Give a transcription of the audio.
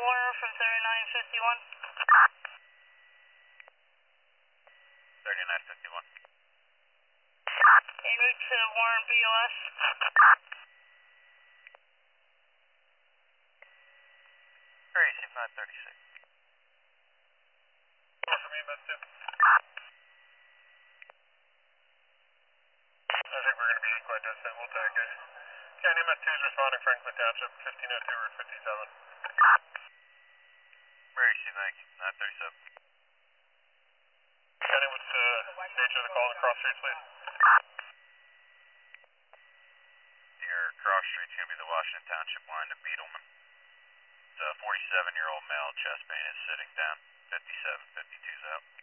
Warner from 3951. 3951. En route to Warren BOS. Gracie 536. More from EMS 2. I think we're going to be quite distant. We'll take it. Yeah, EMS 2 is responding Franklin Township, 1502 Route 57. Gracie, thank you. 937. Kenny, what's the nature of the call on the cross street, please? Your cross street's going to be the Washington Township line to Beetleman. It's a 47-year-old male, chest pain is sitting down. 57, 52's out.